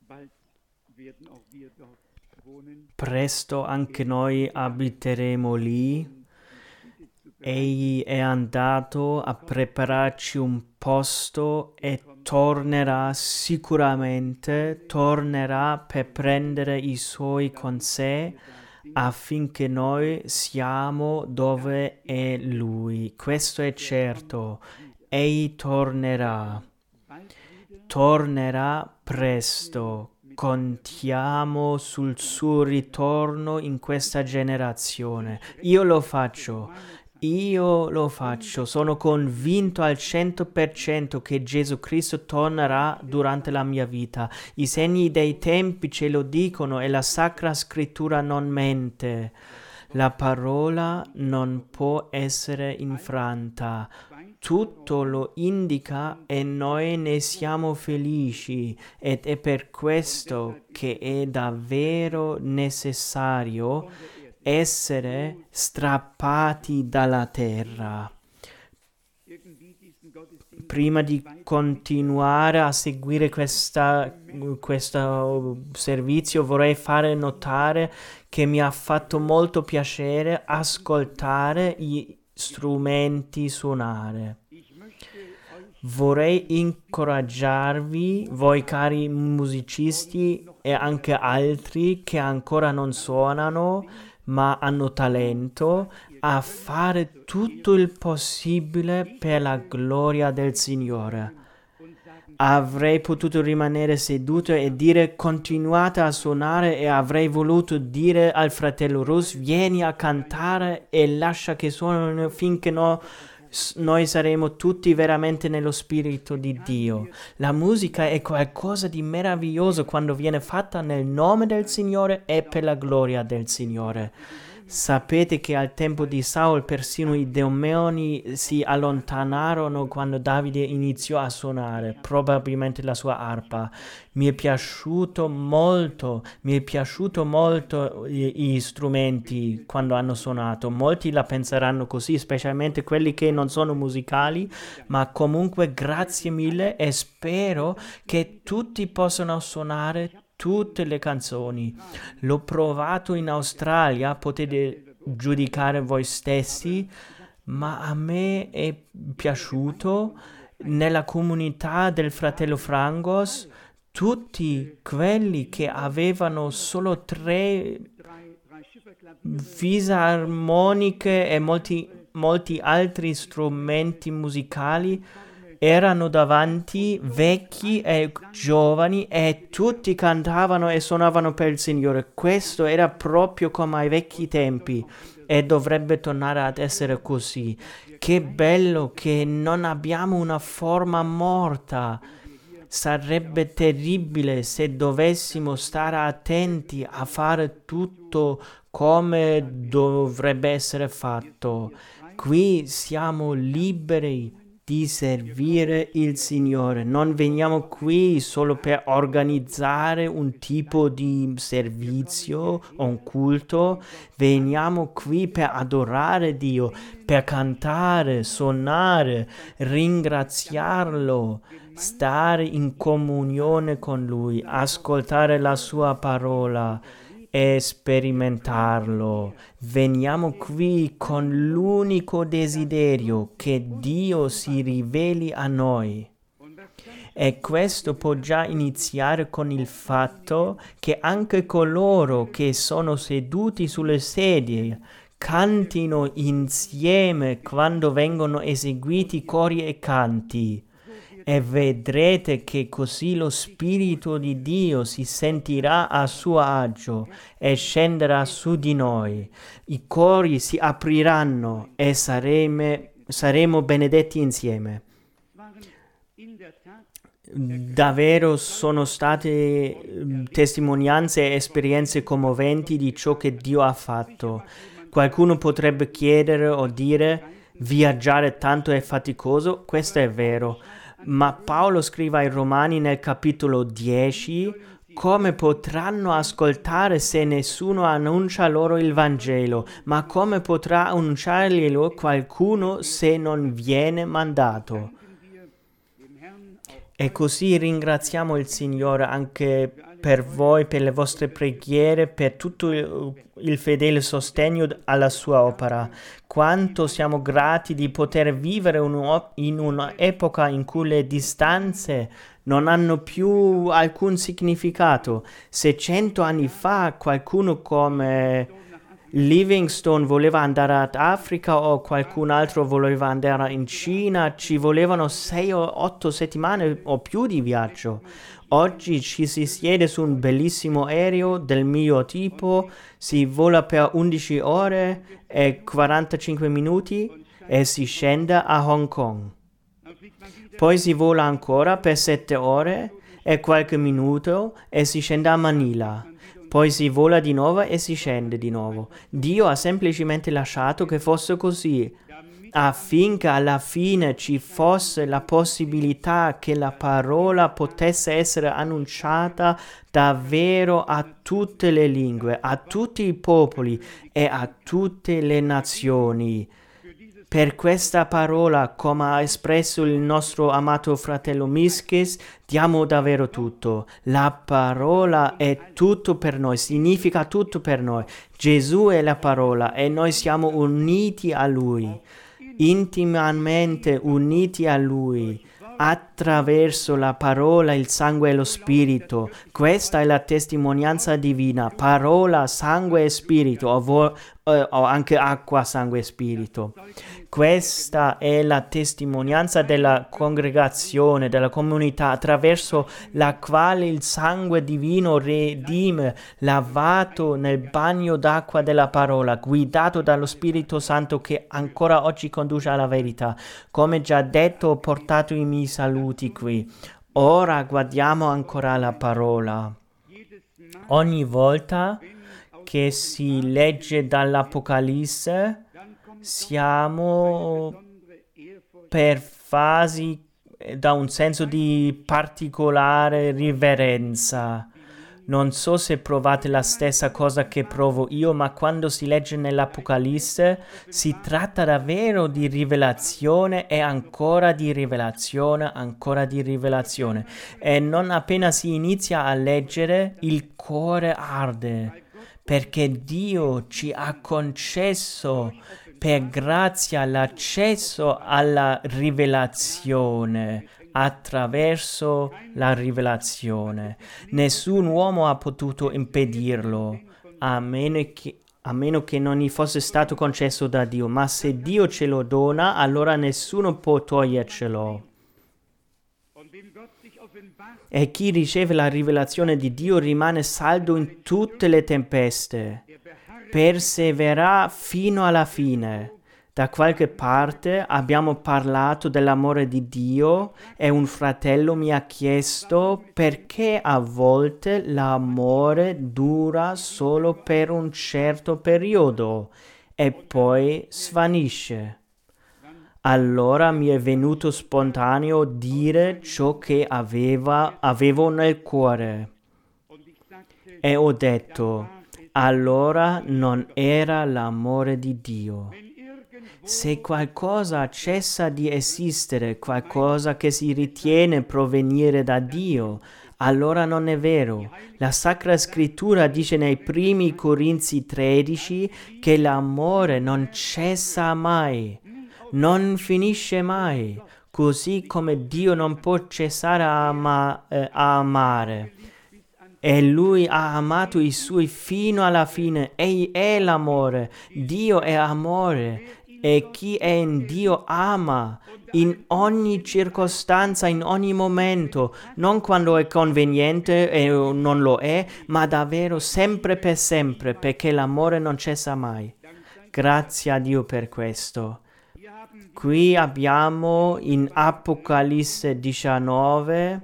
Presto anche noi abiteremo lì. Egli è andato a prepararci un posto e tornerà sicuramente, tornerà per prendere i suoi con sé affinché noi siamo dove è Lui. Questo è certo. Egli tornerà presto. Contiamo sul suo ritorno in questa generazione. Io lo faccio, sono convinto al 100% che Gesù Cristo tornerà durante la mia vita. I segni dei tempi ce lo dicono e la Sacra Scrittura non mente. La parola non può essere infranta. Tutto lo indica e noi ne siamo felici ed è per questo che è davvero necessario essere strappati dalla terra. Prima di continuare a seguire questo servizio vorrei fare notare che mi ha fatto molto piacere ascoltare gli strumenti suonare. Vorrei incoraggiarvi, voi cari musicisti e anche altri che ancora non suonano ma hanno talento, a fare tutto il possibile per la gloria del Signore. Avrei potuto rimanere seduto e dire continuate a suonare e avrei voluto dire al fratello Russ vieni a cantare e lascia che suonino finché noi saremo tutti veramente nello spirito di Dio. La musica è qualcosa di meraviglioso quando viene fatta nel nome del Signore e per la gloria del Signore. Sapete che al tempo di Saul persino i demoni si allontanarono quando Davide iniziò a suonare, probabilmente la sua arpa. Mi è piaciuto molto gli strumenti quando hanno suonato. Molti la penseranno così, specialmente quelli che non sono musicali, ma comunque grazie mille e spero che tutti possano suonare tutte le canzoni. L'ho provato in Australia, potete giudicare voi stessi, ma a me è piaciuto. Nella comunità del fratello Frangos, tutti quelli che avevano solo 3 fisarmoniche e molti altri strumenti musicali erano davanti, vecchi e giovani, e tutti cantavano e suonavano per il Signore. Questo era proprio come ai vecchi tempi e dovrebbe tornare ad essere così. Che bello che non abbiamo una forma morta. Sarebbe terribile se dovessimo stare attenti a fare tutto come dovrebbe essere fatto. Qui siamo liberi di servire il Signore. Non veniamo qui solo per organizzare un tipo di servizio o un culto, veniamo qui per adorare Dio, per cantare, suonare, ringraziarlo, stare in comunione con Lui, ascoltare la Sua parola e sperimentarlo. Veniamo qui con l'unico desiderio che Dio si riveli a noi. E questo può già iniziare con il fatto che anche coloro che sono seduti sulle sedie cantino insieme quando vengono eseguiti cori e canti. E vedrete che così lo Spirito di Dio si sentirà a suo agio e scenderà su di noi. I cori si apriranno e saremo benedetti insieme. Davvero sono state testimonianze e esperienze commoventi di ciò che Dio ha fatto. Qualcuno potrebbe chiedere o dire viaggiare tanto è faticoso, questo è vero. Ma Paolo scrive ai Romani nel capitolo 10: come potranno ascoltare se nessuno annuncia loro il Vangelo? Ma come potrà annunciarglielo qualcuno se non viene mandato? E così ringraziamo il Signore anche per voi, per le vostre preghiere, per tutto il fedele sostegno alla sua opera. Quanto siamo grati di poter vivere in un'epoca in cui le distanze non hanno più alcun significato. Se 100 anni fa qualcuno come Livingstone voleva andare ad Africa o qualcun altro voleva andare in Cina, ci volevano 6 o 8 settimane o più di viaggio. Oggi ci si siede su un bellissimo aereo del mio tipo, si vola per 11 ore e 45 minuti e si scende a Hong Kong. Poi si vola ancora per 7 ore e qualche minuto e si scende a Manila. Poi si vola di nuovo e si scende di nuovo. Dio ha semplicemente lasciato che fosse così, affinché alla fine ci fosse la possibilità che la parola potesse essere annunciata davvero a tutte le lingue, a tutti i popoli e a tutte le nazioni. Per questa parola, come ha espresso il nostro amato fratello Miskis, diamo davvero tutto. La parola è tutto per noi, significa tutto per noi. Gesù è la parola e noi siamo uniti a Lui, intimamente uniti a Lui, attraverso la parola, il sangue e lo spirito. Questa è la testimonianza divina, parola, sangue e spirito, o anche acqua, sangue e spirito. Questa è la testimonianza della congregazione, della comunità, attraverso la quale il sangue divino redime, lavato nel bagno d'acqua della parola, guidato dallo Spirito Santo che ancora oggi conduce alla verità. Come già detto, ho portato i miei saluti qui. Ora guardiamo ancora la parola. Ogni volta che si legge dall'Apocalisse, siamo per fasi da un senso di particolare riverenza. Non so se provate la stessa cosa che provo io, ma quando si legge nell'Apocalisse si tratta davvero di rivelazione e ancora di rivelazione, ancora di rivelazione. E non appena si inizia a leggere, il cuore arde, perché Dio ci ha concesso per grazia l'accesso alla rivelazione, attraverso la rivelazione. Nessun uomo ha potuto impedirlo, a meno che non gli fosse stato concesso da Dio, ma se Dio ce lo dona, allora nessuno può togliercelo. E chi riceve la rivelazione di Dio rimane saldo in tutte le tempeste, persevera fino alla fine. Da qualche parte abbiamo parlato dell'amore di Dio e un fratello mi ha chiesto perché a volte l'amore dura solo per un certo periodo e poi svanisce. Allora mi è venuto spontaneo dire ciò che avevo nel cuore. E ho detto, allora non era l'amore di Dio. Se qualcosa cessa di esistere, qualcosa che si ritiene provenire da Dio, allora non è vero. La Sacra Scrittura dice nei primi Corinzi 13 che l'amore non cessa mai, non finisce mai, così come Dio non può cessare a amare. E Lui ha amato i Suoi fino alla fine. Egli è l'amore. Dio è amore. E chi è in Dio ama in ogni circostanza, in ogni momento, non quando è conveniente e non lo è, ma davvero sempre, perché l'amore non cessa mai. Grazie a Dio per questo. Qui abbiamo in Apocalisse 19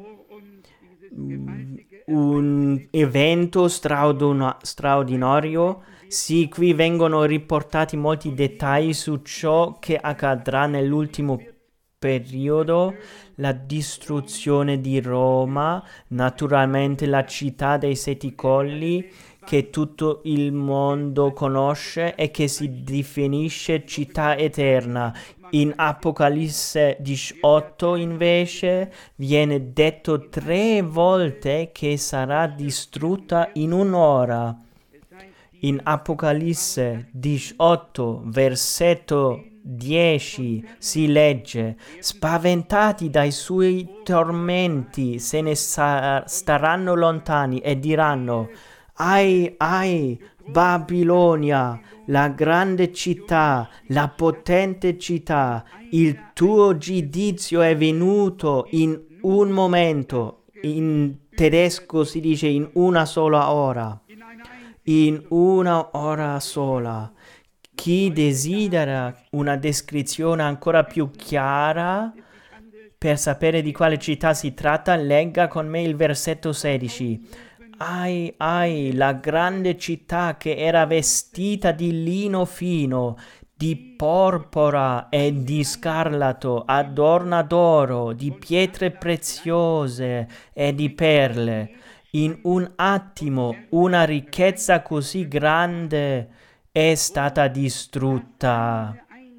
un evento straordinario. Sì, qui vengono riportati molti dettagli su ciò che accadrà nell'ultimo periodo, la distruzione di Roma, naturalmente la città dei sette colli che tutto il mondo conosce e che si definisce città eterna, In Apocalisse 18 invece viene detto 3 volte che sarà distrutta in un'ora. In Apocalisse 18, versetto 10 si legge: spaventati dai suoi tormenti se ne staranno lontani e diranno: ai, ai, Babilonia, la grande città, la potente città, il tuo giudizio è venuto in un momento. In tedesco si dice in una sola ora. In una ora sola. Chi desidera una descrizione ancora più chiara per sapere di quale città si tratta, legga con me il versetto 16. Ai, ai, la grande città che era vestita di lino fino, di porpora e di scarlatto, adorna d'oro, di pietre preziose e di perle. In un attimo una ricchezza così grande è stata distrutta.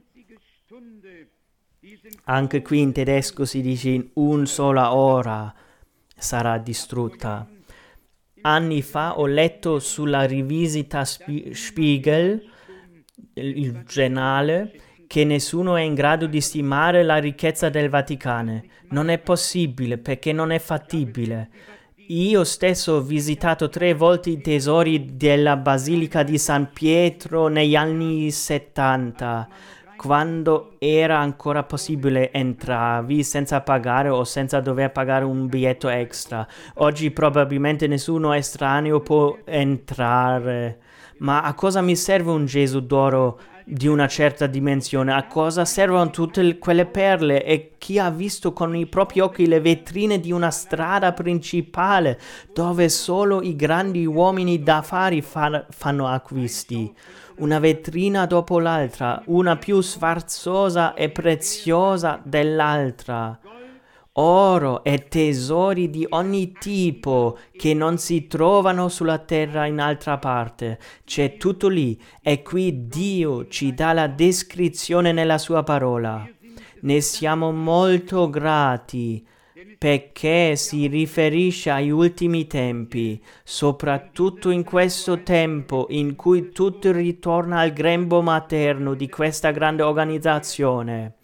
Anche qui in tedesco si dice in una sola ora sarà distrutta. Anni fa ho letto sulla rivista Spiegel, il giornale, che nessuno è in grado di stimare la ricchezza del Vaticano. Non è possibile perché non è fattibile. Io stesso ho visitato 3 volte i tesori della Basilica di San Pietro negli anni 70, quando era ancora possibile entravi senza pagare o senza dover pagare un biglietto extra. Oggi probabilmente nessuno estraneo può entrare. Ma a cosa mi serve un Gesù d'oro di una certa dimensione? A cosa servono tutte quelle perle? E chi ha visto con i propri occhi le vetrine di una strada principale dove solo i grandi uomini d'affari fanno acquisti? Una vetrina dopo l'altra, una più sfarzosa e preziosa dell'altra. Oro e tesori di ogni tipo che non si trovano sulla terra in altra parte. C'è tutto lì e qui Dio ci dà la descrizione nella sua parola. Ne siamo molto grati perché si riferisce agli ultimi tempi, soprattutto in questo tempo in cui tutto ritorna al grembo materno di questa grande organizzazione.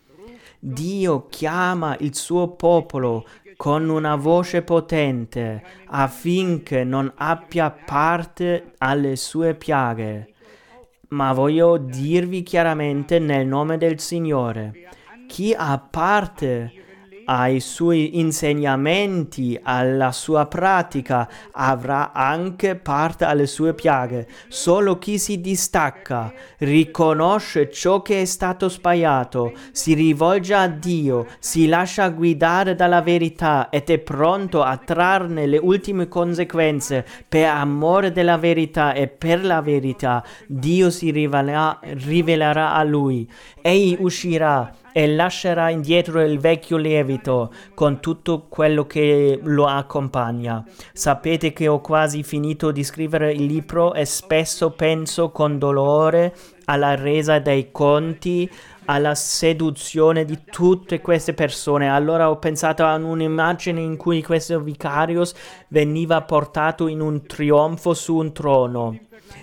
Dio chiama il suo popolo con una voce potente affinché non abbia parte alle sue piaghe. Ma voglio dirvi chiaramente nel nome del Signore, chi ha parte ai suoi insegnamenti, alla sua pratica, avrà anche parte alle sue piaghe. Solo chi si distacca, riconosce ciò che è stato sbagliato, si rivolge a Dio, si lascia guidare dalla verità ed è pronto a trarne le ultime conseguenze per amore della verità e per la verità, Dio si rivelerà a lui. Egli uscirà e lascerà indietro il vecchio lievito con tutto quello che lo accompagna. Sapete che ho quasi finito di scrivere il libro e spesso penso con dolore alla resa dei conti, alla seduzione di tutte queste persone. Allora ho pensato a un'immagine in cui questo vicarius veniva portato in un trionfo su un trono.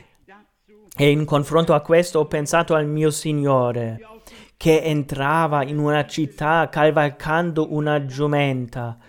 E in confronto a questo ho pensato al mio Signore, che entrava in una città cavalcando una giumenta.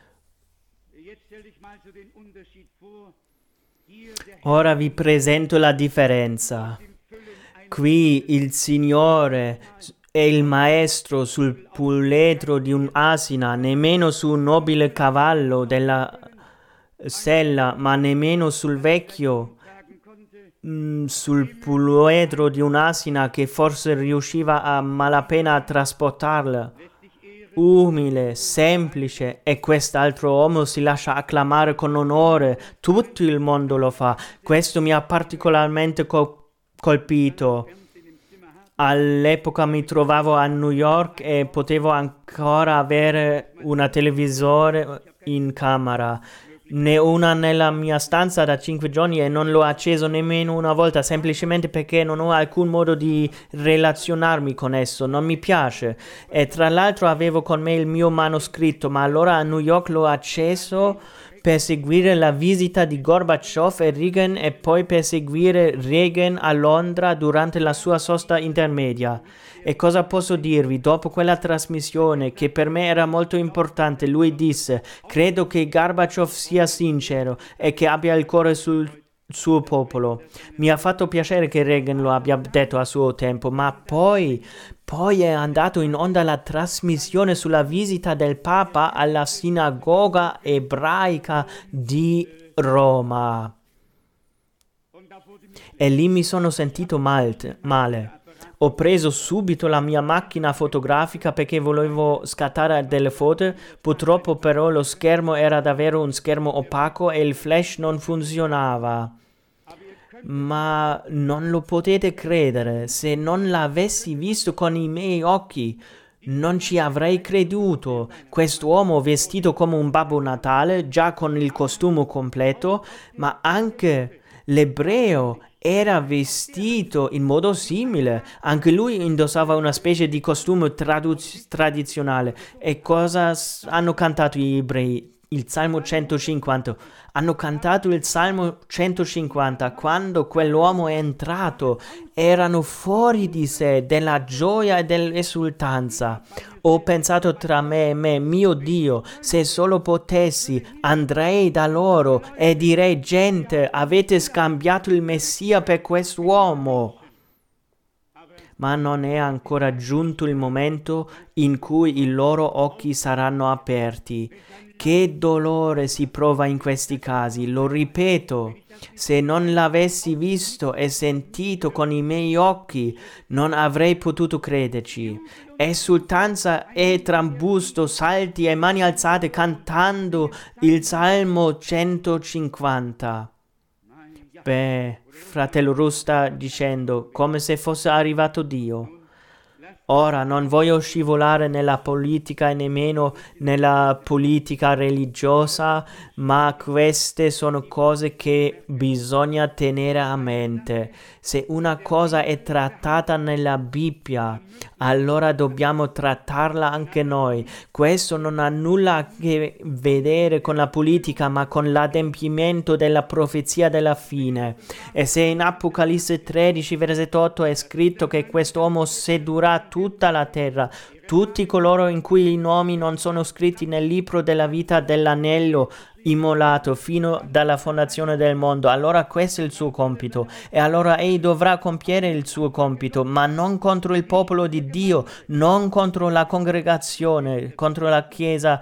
Ora vi presento la differenza. Qui il Signore è il maestro sul puledro di un'asina, nemmeno su un nobile cavallo della sella, ma nemmeno sul vecchio, sul puledro di un'asina che forse riusciva a malapena a trasportarla. Umile, semplice, e quest'altro uomo si lascia acclamare con onore. Tutto il mondo lo fa. Questo mi ha particolarmente colpito. All'epoca mi trovavo a New York e potevo ancora avere una televisore in camera. Ne ho una nella mia stanza da 5 giorni e non l'ho acceso nemmeno una volta, semplicemente perché non ho alcun modo di relazionarmi con esso, non mi piace. E tra l'altro avevo con me il mio manoscritto, ma allora a New York l'ho acceso per seguire la visita di Gorbaciov e Reagan e poi per seguire Reagan a Londra durante la sua sosta intermedia. E cosa posso dirvi? Dopo quella trasmissione, che per me era molto importante, lui disse: credo che Gorbaciov sia sincero e che abbia il cuore sul suo popolo. Mi ha fatto piacere che Reagan lo abbia detto a suo tempo, ma poi è andato in onda la trasmissione sulla visita del Papa alla sinagoga ebraica di Roma. E lì mi sono sentito male. Ho preso subito la mia macchina fotografica perché volevo scattare delle foto, purtroppo però lo schermo era davvero un schermo opaco e il flash non funzionava. Ma non lo potete credere, se non l'avessi visto con i miei occhi, non ci avrei creduto. Quest'uomo vestito come un Babbo Natale, già con il costume completo, ma anche l'ebreo era vestito in modo simile. Anche lui indossava una specie di costume tradizionale. E cosa hanno cantato gli ebrei? Il Salmo 150. Hanno cantato il Salmo 150 quando quell'uomo è entrato. Erano fuori di sé della gioia e dell'esultanza. Ho pensato tra me e me, mio Dio, se solo potessi, andrei da loro e direi: gente, avete scambiato il Messia per quest'uomo. Ma non è ancora giunto il momento in cui i loro occhi saranno aperti. Che dolore si prova in questi casi, lo ripeto. Se non l'avessi visto e sentito con i miei occhi, non avrei potuto crederci. Esultanza e trambusto, salti e mani alzate cantando il Salmo 150. Beh, fratello Russo sta dicendo, come se fosse arrivato Dio. Ora non voglio scivolare nella politica e nemmeno nella politica religiosa, ma queste sono cose che bisogna tenere a mente. Se una cosa è trattata nella Bibbia, allora dobbiamo trattarla anche noi. Questo non ha nulla a che vedere con la politica, ma con l'adempimento della profezia della fine. E se in Apocalisse 13, versetto 8 è scritto che quest'uomo sedurà tutta la terra, tutti coloro in cui i nomi non sono scritti nel libro della vita dell'anello immolato fino dalla fondazione del mondo, allora questo è il suo compito, e allora egli dovrà compiere il suo compito, ma non contro il popolo di Dio, non contro la congregazione, contro la Chiesa.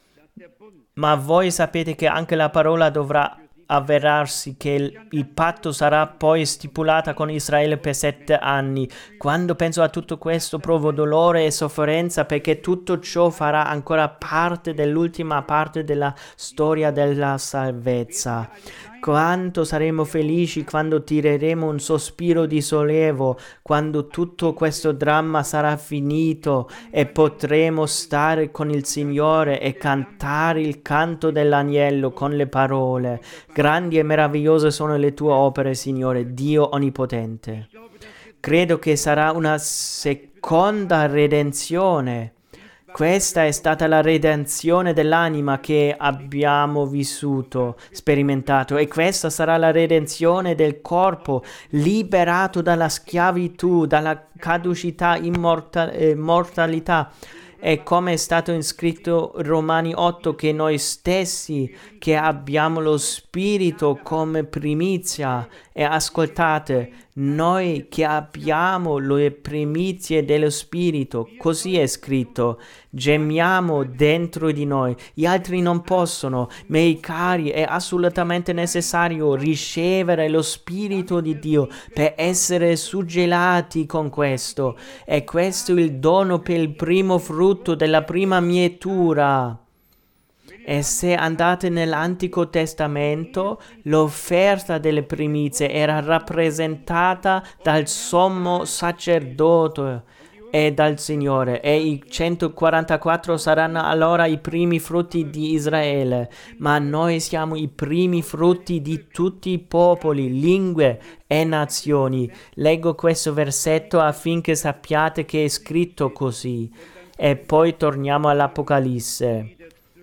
Ma voi sapete che anche la parola dovrà avverarsi, che il patto sarà poi stipulata con Israele per 7 anni. Quando penso a tutto questo provo dolore e sofferenza, perché tutto ciò farà ancora parte dell'ultima parte della storia della salvezza. Quanto saremo felici quando tireremo un sospiro di sollievo, quando tutto questo dramma sarà finito e potremo stare con il Signore e cantare il canto dell'agnello con le parole: grandi e meravigliose sono le tue opere, Signore, Dio Onnipotente. Credo che sarà una seconda redenzione. Questa è stata la redenzione dell'anima che abbiamo vissuto, sperimentato, e questa sarà la redenzione del corpo, liberato dalla schiavitù, dalla caducità, mortalità. E come è stato scritto in Romani 8, che noi stessi che abbiamo lo Spirito come primizia, e ascoltate, noi che abbiamo le primizie dello Spirito, così è scritto, gemiamo dentro di noi, gli altri non possono. Miei cari, è assolutamente necessario ricevere lo Spirito di Dio per essere suggellati con questo, e questo è il dono per il primo frutto della prima mietura. E se andate nell'Antico Testamento, l'offerta delle primizie era rappresentata dal sommo sacerdote, è dal Signore, e i 144 saranno allora i primi frutti di Israele, ma noi siamo i primi frutti di tutti i popoli, lingue e nazioni. Leggo questo versetto affinché sappiate che è scritto così, e poi torniamo all'Apocalisse.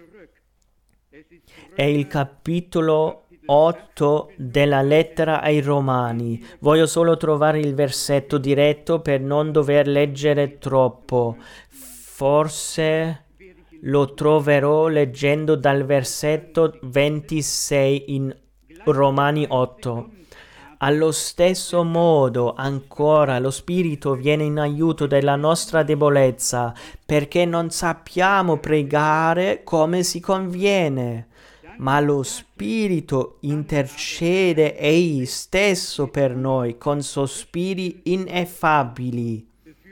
È il capitolo 8 della lettera ai Romani. Voglio solo trovare il versetto diretto per non dover leggere troppo. Forse lo troverò leggendo dal versetto 26 in Romani 8. Allo stesso modo, ancora, lo Spirito viene in aiuto della nostra debolezza, perché non sappiamo pregare come si conviene. Ma lo Spirito intercede egli stesso per noi con sospiri ineffabili.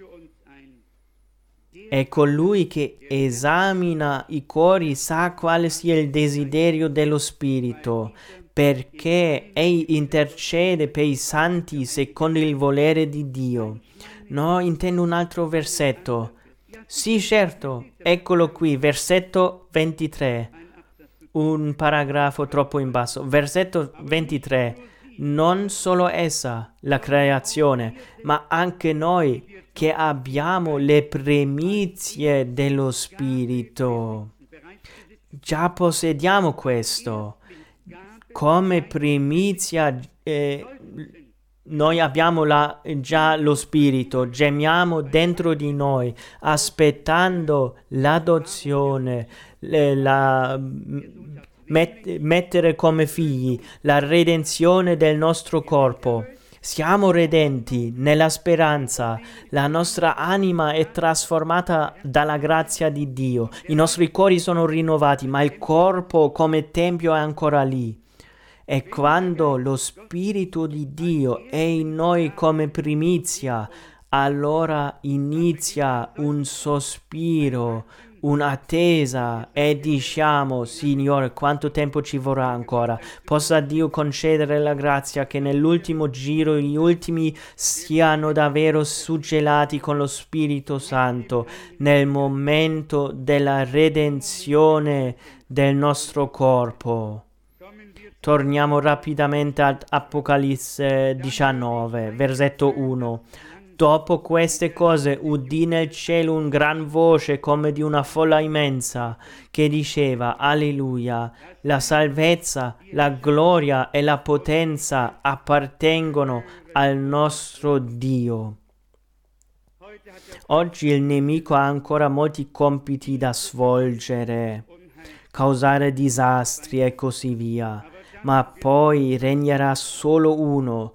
E colui che esamina i cuori sa quale sia il desiderio dello Spirito, perché egli intercede per i santi secondo il volere di Dio. No, intendo un altro versetto. Sì, certo, eccolo qui, versetto 23. Un paragrafo troppo in basso. Versetto 23. Non solo essa, la creazione, ma anche noi che abbiamo le primizie dello Spirito. Già possediamo questo. Come primizia noi abbiamo già lo Spirito, gemiamo dentro di noi, aspettando l'adozione, mettere come figli, la redenzione del nostro corpo. Siamo redenti nella speranza, la nostra anima è trasformata dalla grazia di Dio, i nostri cuori sono rinnovati, ma il corpo come tempio è ancora lì. E quando lo Spirito di Dio è in noi come primizia, allora inizia un sospiro, un'attesa e diciamo: Signore, quanto tempo ci vorrà ancora? Possa Dio concedere la grazia che nell'ultimo giro gli ultimi siano davvero suggellati con lo Spirito Santo nel momento della redenzione del nostro corpo. Torniamo rapidamente ad Apocalisse 19, versetto 1. Dopo queste cose udì nel cielo un gran voce come di una folla immensa che diceva: Alleluia, la salvezza, la gloria e la potenza appartengono al nostro Dio. Oggi il nemico ha ancora molti compiti da svolgere, causare disastri e così via, ma poi regnerà solo uno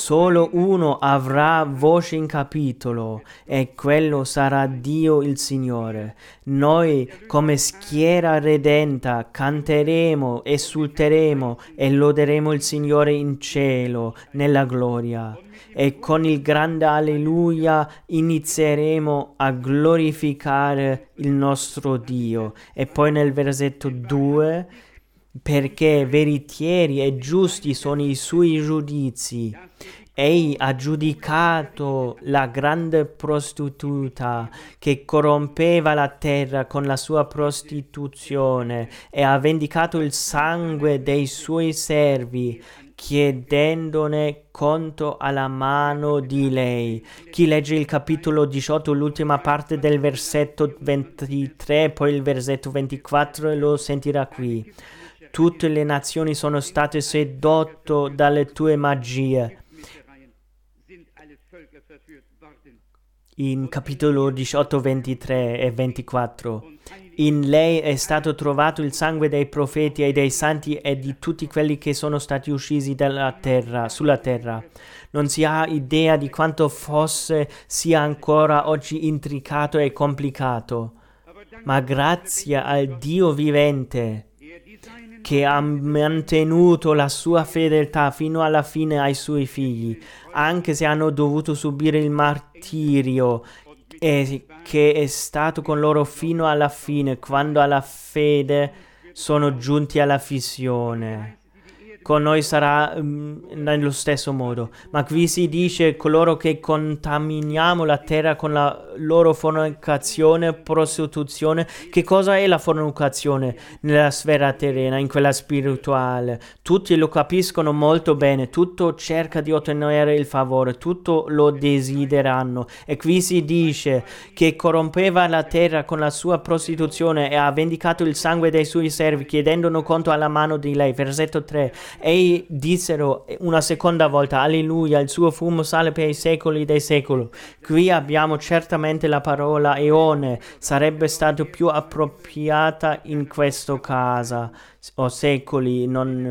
avrà voce in capitolo, e quello sarà Dio il Signore. Noi come schiera redenta canteremo, esulteremo e loderemo il Signore in cielo, nella gloria. E con il grande alleluia inizieremo a glorificare il nostro Dio. E poi nel versetto 2, perché veritieri e giusti sono i suoi giudizi. Egli ha giudicato la grande prostituta che corrompeva la terra con la sua prostituzione e ha vendicato il sangue dei suoi servi, chiedendone conto alla mano di lei. Chi legge il capitolo 18, l'ultima parte del versetto 23, poi il versetto 24, lo sentirà qui. Tutte le nazioni sono state sedotte dalle tue magie. In capitolo 18, 23 e 24. In lei è stato trovato il sangue dei profeti e dei santi e di tutti quelli che sono stati uccisi sulla terra. Non si ha idea di quanto fosse sia ancora oggi intricato e complicato, ma grazie al Dio vivente che ha mantenuto la sua fedeltà fino alla fine ai suoi figli, anche se hanno dovuto subire il martirio, e che è stato con loro fino alla fine, quando alla fede sono giunti alla fissione. con noi sarà nello stesso modo. Ma qui si dice coloro che contaminiamo la terra con la loro fornicazione, prostituzione. Che cosa è la fornicazione nella sfera terrena, in quella spirituale? Tutti lo capiscono molto bene, tutto cerca di ottenere il favore, tutto lo desiderano. E qui si dice che corrompeva la terra con la sua prostituzione e ha vendicato il sangue dei suoi servi, chiedendo conto alla mano di lei. Versetto 3. E dissero una seconda volta: Alleluia, il suo fumo sale per i secoli dei secoli. Qui abbiamo certamente la parola eone, sarebbe stato più appropriata in questo caso, o secoli non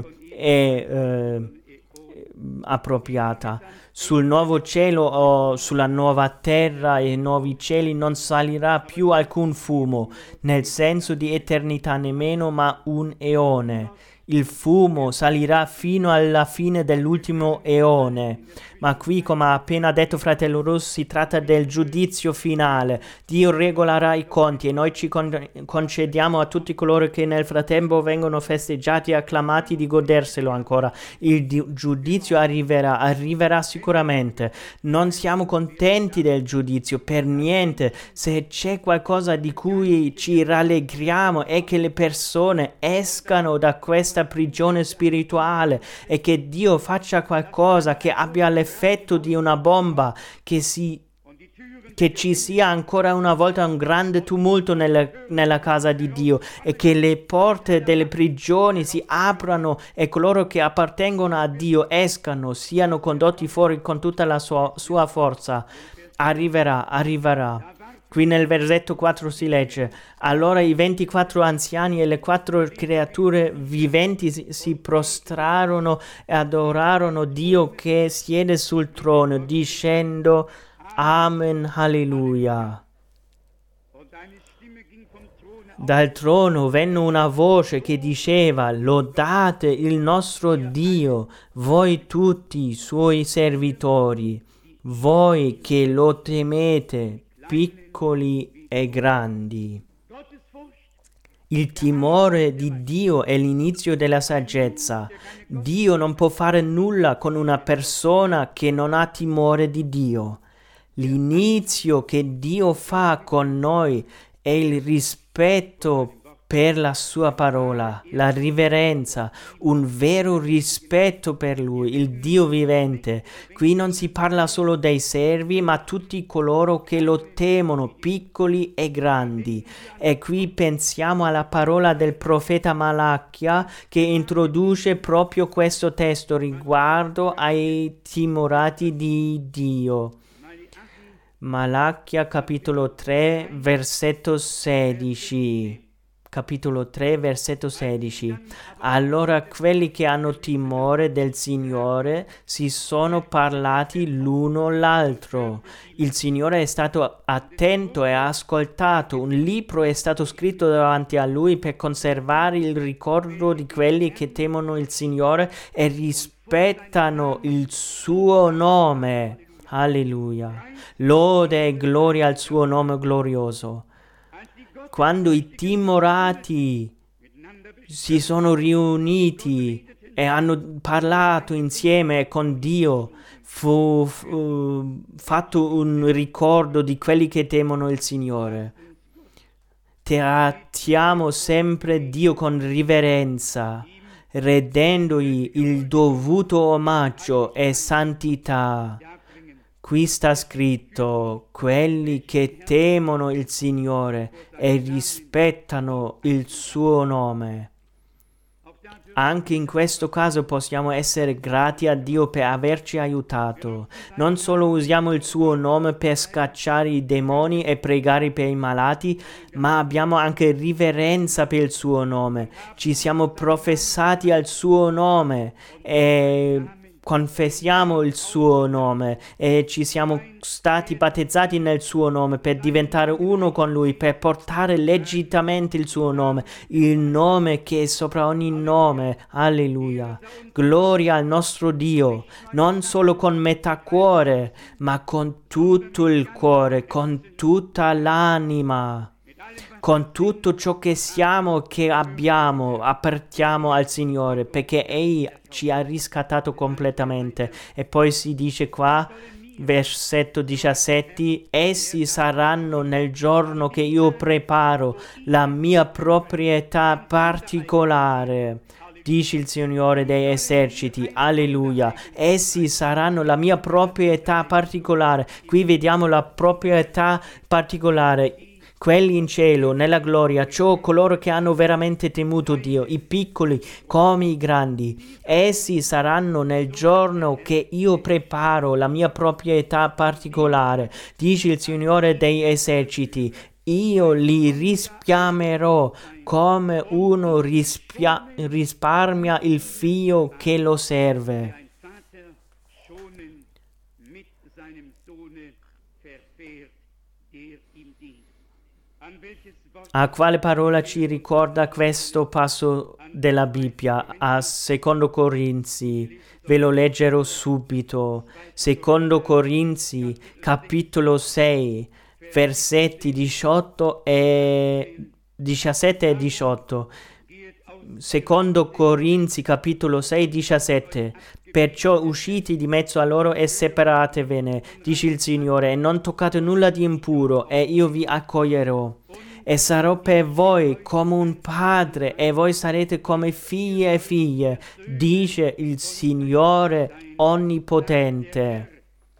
è appropriata. Sul nuovo cielo o sulla nuova terra e nuovi cieli non salirà più alcun fumo, nel senso di eternità nemmeno, ma un eone. Il fumo salirà fino alla fine dell'ultimo eone. Ma qui, come ha appena detto fratello Ross, si tratta del giudizio finale. Dio regolerà i conti e noi ci concediamo a tutti coloro che nel frattempo vengono festeggiati e acclamati di goderselo ancora. Il giudizio arriverà sicuramente. Non siamo contenti del giudizio per niente. Se c'è qualcosa di cui ci rallegriamo è che le persone escano da questa prigione spirituale e che Dio faccia qualcosa che abbia l'effetto di una bomba, che ci sia ancora una volta un grande tumulto nella casa di Dio e che le porte delle prigioni si aprano e coloro che appartengono a Dio escano, siano condotti fuori con tutta la sua forza. Arriverà. Qui nel versetto 4 si legge: allora i 24 anziani e le 4 creature viventi si prostrarono e adorarono Dio che siede sul trono, dicendo: Amen, alleluia. Dal trono venne una voce che diceva: lodate il nostro Dio, voi tutti i suoi servitori, voi che lo temete, piccoli e grandi. Il timore di Dio è l'inizio della saggezza. Dio non può fare nulla con una persona che non ha timore di Dio. L'inizio che Dio fa con noi è il rispetto per la sua parola, la riverenza, un vero rispetto per Lui, il Dio vivente. Qui non si parla solo dei servi, ma tutti coloro che lo temono, piccoli e grandi. E qui pensiamo alla parola del profeta Malachia che introduce proprio questo testo riguardo ai timorati di Dio. Malachia capitolo 3 versetto 16. Capitolo 3 versetto 16. Allora quelli che hanno timore del Signore si sono parlati l'uno l'altro. Il Signore è stato attento e ha ascoltato. Un libro è stato scritto davanti a Lui per conservare il ricordo di quelli che temono il Signore e rispettano il suo nome. Alleluia. Lode e gloria al suo nome glorioso. Quando i timorati si sono riuniti e hanno parlato insieme con Dio, fu fatto un ricordo di quelli che temono il Signore. Trattiamo sempre Dio con riverenza, rendendogli il dovuto omaggio e santità. Qui sta scritto: quelli che temono il Signore e rispettano il suo nome. Anche in questo caso possiamo essere grati a Dio per averci aiutato. Non solo usiamo il suo nome per scacciare i demoni e pregare per i malati, ma abbiamo anche riverenza per il suo nome. Ci siamo professati al suo nome e confessiamo il suo nome e ci siamo stati battezzati nel suo nome per diventare uno con lui, per portare legittimamente il suo nome, il nome che è sopra ogni nome. Alleluia. Gloria al nostro Dio, non solo con metà cuore, ma con tutto il cuore, con tutta l'anima, con tutto ciò che siamo, che abbiamo, appartiamo al Signore, perché Egli ci ha riscattato completamente. E poi si dice qua, versetto 17, essi saranno nel giorno che io preparo la mia proprietà particolare. Dice il Signore dei eserciti, alleluia, essi saranno la mia proprietà particolare. Qui vediamo la proprietà particolare, quelli in cielo, nella gloria, coloro che hanno veramente temuto Dio, i piccoli come i grandi. Essi saranno nel giorno che io preparo la mia proprietà particolare, dice il Signore dei eserciti. Io li risparmierò come uno risparmia il figlio che lo serve. A quale parola ci ricorda questo passo della Bibbia? A Secondo Corinzi. Ve lo leggerò subito. Secondo Corinzi, capitolo 6. Versetti 18 e 17 e 18. Secondo Corinzi capitolo 6 17. Perciò uscite di mezzo a loro e separatevene, dice il Signore, e non toccate nulla di impuro, e io vi accoglierò. E sarò per voi come un padre, e voi sarete come figli e figlie, dice il Signore Onnipotente.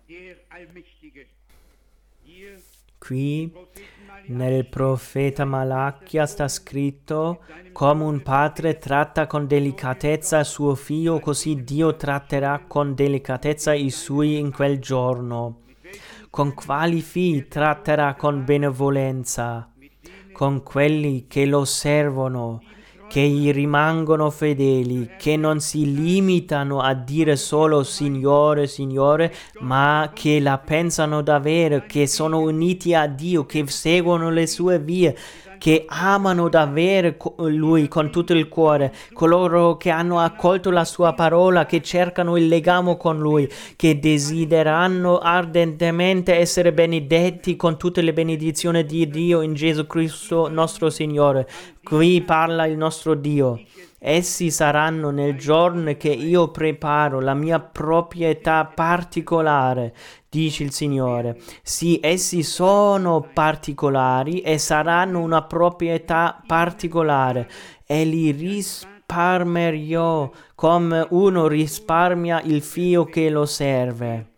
Qui nel profeta Malachia sta scritto: come un padre tratta con delicatezza suo figlio, così Dio tratterà con delicatezza i suoi in quel giorno. Con quali figli tratterà con benevolenza? Con quelli che lo servono, che gli rimangono fedeli, che non si limitano a dire solo Signore, Signore, ma che la pensano davvero, che sono uniti a Dio, che seguono le sue vie, che amano davvero Lui con tutto il cuore, coloro che hanno accolto la sua parola, che cercano il legame con Lui, che desiderano ardentemente essere benedetti con tutte le benedizioni di Dio in Gesù Cristo nostro Signore. Qui parla il nostro Dio. Essi saranno nel giorno che io preparo la mia proprietà particolare, dice il Signore. Sì, essi sono particolari e saranno una proprietà particolare, e li risparmierò come uno risparmia il figlio che lo serve.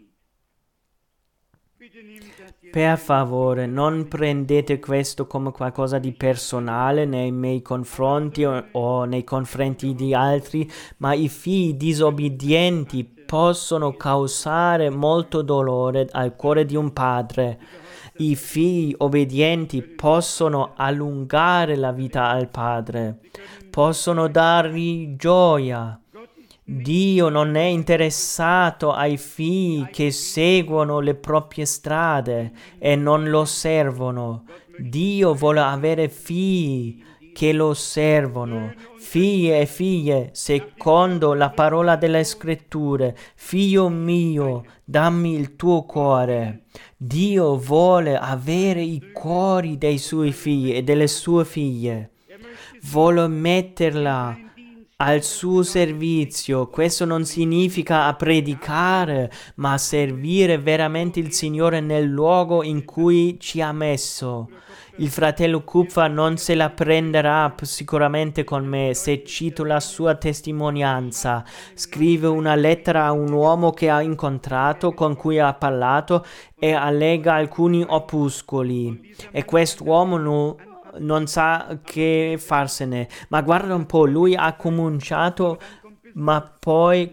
Per favore, non prendete questo come qualcosa di personale nei miei confronti o nei confronti di altri, ma i figli disobbedienti possono causare molto dolore al cuore di un padre. I figli obbedienti possono allungare la vita al padre, possono dargli gioia. Dio non è interessato ai figli che seguono le proprie strade e non lo servono. Dio vuole avere figli che lo servono, figli e figlie, secondo la parola delle scritture. Figlio mio, dammi il tuo cuore. Dio vuole avere i cuori dei suoi figli e delle sue figlie. Vuole metterla al suo servizio. Questo non significa a predicare, ma a servire veramente il Signore nel luogo in cui ci ha messo. Il fratello Kupfer non se la prenderà sicuramente con me se cito la sua testimonianza. Scrive una lettera a un uomo che ha incontrato, con cui ha parlato, e allega alcuni opuscoli. E quest'uomo non sa che farsene, ma guarda un po', lui ha comunicato, ma poi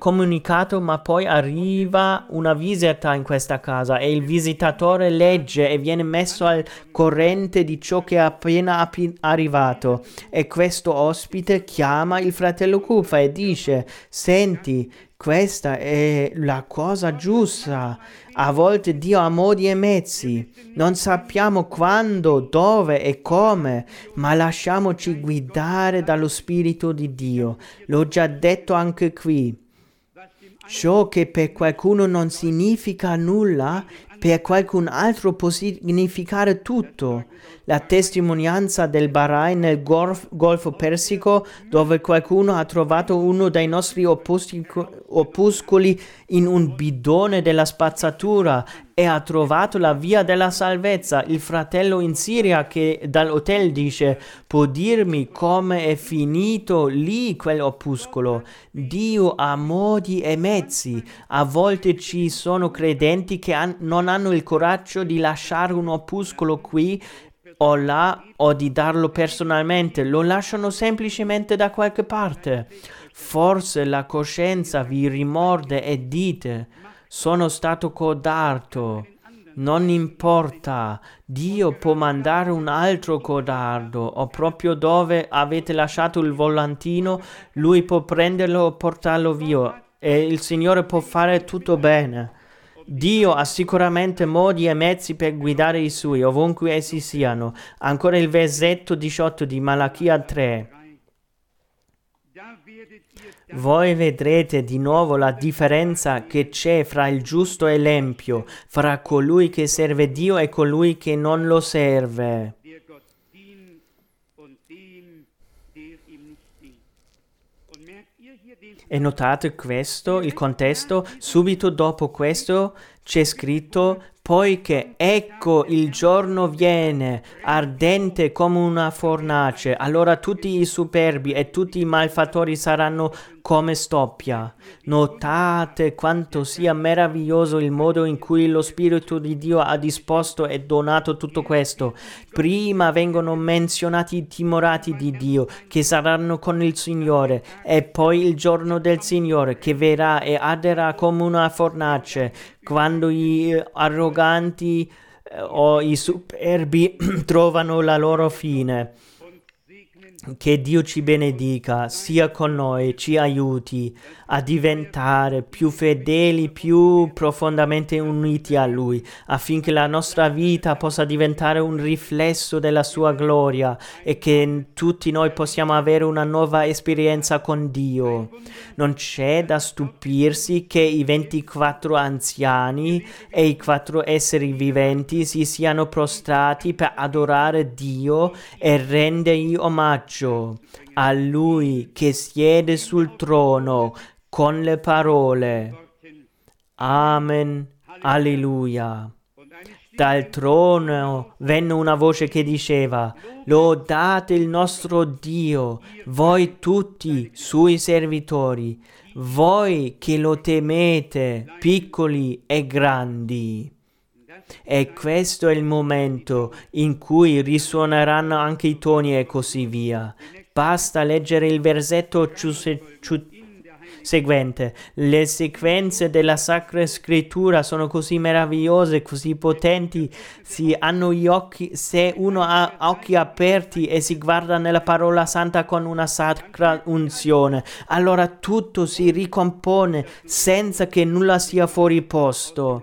arriva una visita in questa casa e il visitatore legge e viene messo al corrente di ciò che è appena arrivato, e questo ospite chiama il fratello Kupfer e dice: senti, questa è la cosa giusta. A volte Dio ha modi e mezzi. Non sappiamo quando, dove e come, ma lasciamoci guidare dallo Spirito di Dio. L'ho già detto anche qui. Ciò che per qualcuno non significa nulla, per qualcun altro può significare tutto. La testimonianza del Bahrain nel Golfo Persico, dove qualcuno ha trovato uno dei nostri opuscoli in un bidone della spazzatura e ha trovato la via della salvezza. Il fratello in Siria che dall'hotel dice: può dirmi come è finito lì quell'opuscolo? Dio ha modi e mezzi. A volte ci sono credenti che non hanno il coraggio di lasciare un opuscolo qui o là o di darlo personalmente, lo lasciano semplicemente da qualche parte. Forse la coscienza vi rimorde e dite: sono stato codardo. Non importa, Dio può mandare un altro codardo, o proprio dove avete lasciato il volantino, Lui può prenderlo o portarlo via, e il Signore può fare tutto bene. Dio ha sicuramente modi e mezzi per guidare i Suoi, ovunque essi siano. Ancora il versetto 18 di Malachia 3. Voi vedrete di nuovo la differenza che c'è fra il giusto e l'empio, fra colui che serve Dio e colui che non lo serve. E notate questo, il contesto, subito dopo questo c'è scritto: poiché ecco il giorno viene, ardente come una fornace, allora tutti i superbi e tutti i malfattori saranno come stoppia. Notate quanto sia meraviglioso il modo in cui lo Spirito di Dio ha disposto e donato tutto questo. Prima vengono menzionati i timorati di Dio, che saranno con il Signore, e poi il giorno del Signore, che verrà e arderà come una fornace, quando gli arroganti o i superbi trovano la loro fine. Che Dio ci benedica, sia con noi, ci aiuti a diventare più fedeli, più profondamente uniti a Lui, affinché la nostra vita possa diventare un riflesso della Sua gloria e che tutti noi possiamo avere una nuova esperienza con Dio. Non c'è da stupirsi che i 24 anziani e i 4 esseri viventi si siano prostrati per adorare Dio e rendergli omaggio. A Lui che siede sul trono con le parole: Amen, Alleluia. Dal trono venne una voce che diceva: lodate il nostro Dio, voi tutti Suoi servitori, voi che lo temete, piccoli e grandi. E questo è il momento in cui risuoneranno anche i toni e così via. Basta leggere il versetto seguente. Le sequenze della Sacra Scrittura sono così meravigliose, così potenti. Si hanno gli occhi, se uno ha occhi aperti e si guarda nella parola santa con una sacra unzione, allora tutto si ricompone senza che nulla sia fuori posto.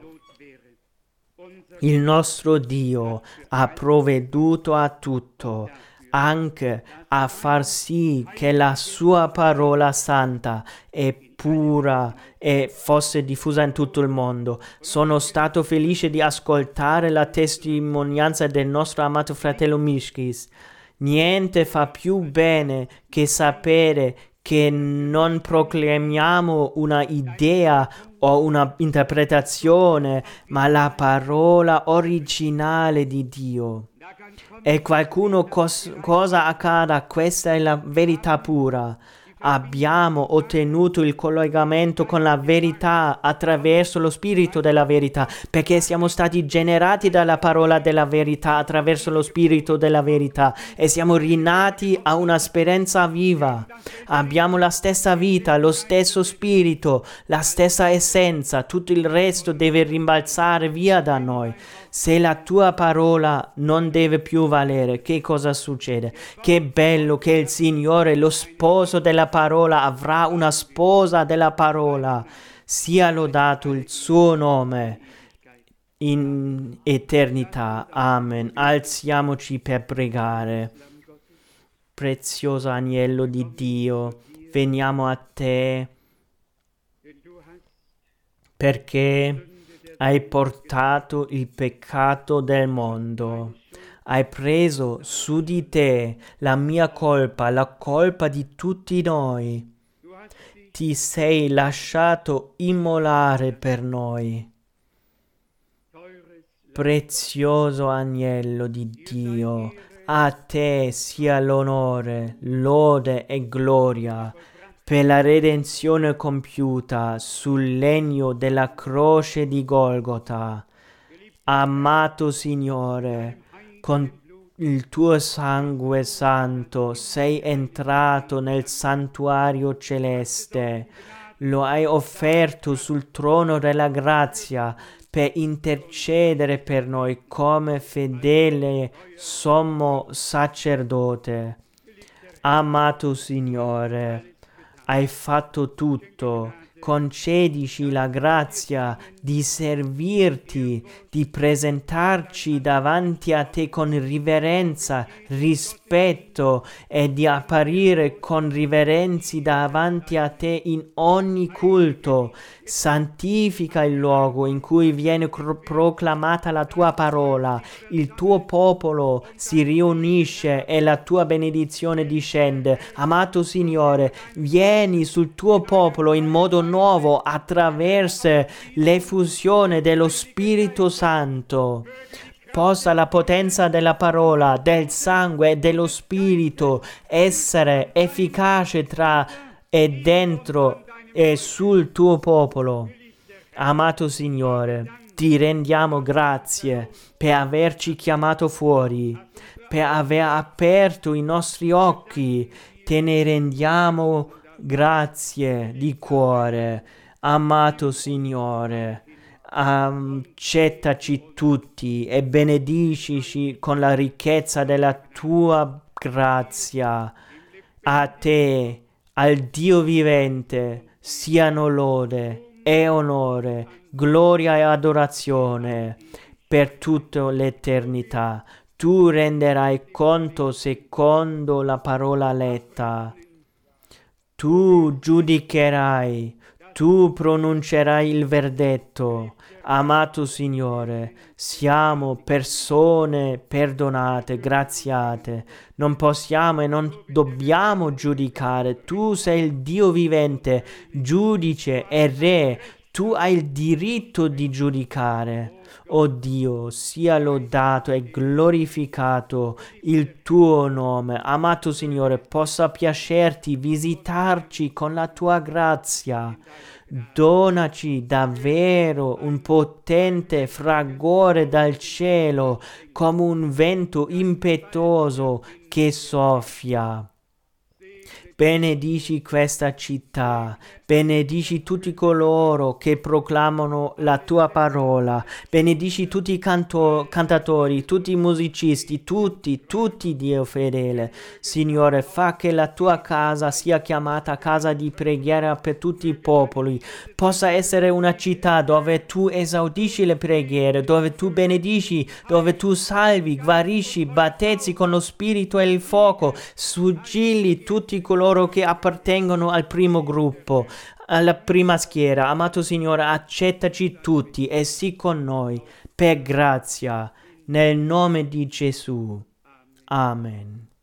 Il nostro Dio ha provveduto a tutto, anche a far sì che la sua parola santa e pura e fosse diffusa in tutto il mondo. Sono stato felice di ascoltare la testimonianza del nostro amato fratello Mishkis. Niente fa più bene che sapere che non proclamiamo una idea o una interpretazione, ma la parola originale di Dio. E qualcuno cosa accada, questa è la verità pura. Abbiamo ottenuto il collegamento con la verità attraverso lo Spirito della verità, perché siamo stati generati dalla parola della verità attraverso lo Spirito della verità e siamo rinati a una speranza viva. Abbiamo la stessa vita, lo stesso Spirito, la stessa essenza, tutto il resto deve rimbalzare via da noi. Se la tua parola non deve più valere, che cosa succede? Che bello che il Signore, lo sposo della parola, avrà una sposa della parola. Sia lodato il suo nome in eternità. Amen. Alziamoci per pregare. Prezioso agnello di Dio, veniamo a te perché hai portato il peccato del mondo. Hai preso su di te la mia colpa, la colpa di tutti noi. Ti sei lasciato immolare per noi. Prezioso agnello di Dio, a te sia l'onore, lode e gloria per la redenzione compiuta sul legno della croce di Golgota. Amato Signore, con il tuo sangue santo sei entrato nel santuario celeste, lo hai offerto sul trono della grazia per intercedere per noi come fedele sommo sacerdote. Amato Signore, hai fatto tutto, concedici la grazia di servirti, di presentarci davanti a te con riverenza, rispetto e di apparire con riverenza davanti a te in ogni culto. Santifica il luogo in cui viene proclamata la tua parola, il tuo popolo si riunisce e la tua benedizione discende. Amato Signore, vieni sul tuo popolo in modo nuovo attraverso l'effusione dello Spirito Santo. Possa la potenza della parola, del sangue e dello Spirito essere efficace tra e dentro e sul tuo popolo. Amato Signore, ti rendiamo grazie per averci chiamato fuori, per aver aperto i nostri occhi. Te ne rendiamo grazie di cuore. Amato Signore, accettaci tutti e benedicici con la ricchezza della tua grazia. A te, al Dio vivente, siano lode e onore, gloria e adorazione per tutta l'eternità. Tu renderai conto secondo la parola letta. Tu giudicherai, tu pronuncerai il verdetto. Amato Signore, siamo persone perdonate, graziate. Non possiamo e non dobbiamo giudicare. Tu sei il Dio vivente, giudice e re. Tu hai il diritto di giudicare. O Dio, sia lodato e glorificato il tuo nome. Amato Signore, possa piacerti visitarci con la tua grazia. Donaci davvero un potente fragore dal cielo, come un vento impetuoso che soffia. Benedici questa città, benedici tutti coloro che proclamano la tua parola, benedici tutti i cantatori, tutti i musicisti, tutti, Dio fedele. Signore, fa che la tua casa sia chiamata casa di preghiera per tutti i popoli, possa essere una città dove tu esaudisci le preghiere, dove tu benedici, dove tu salvi, guarisci, battezzi con lo spirito e il fuoco, suggilli tutti coloro che appartengono al primo gruppo, alla prima schiera. Amato Signore, accettaci tutti e sii con noi per grazia, nel nome di Gesù. Amen.